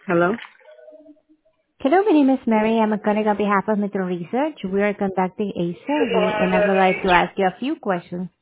Hello? Hello, my name is Mary. I'm a colleague on behalf of Metro Research. We are conducting a survey, and I would like to ask you a few questions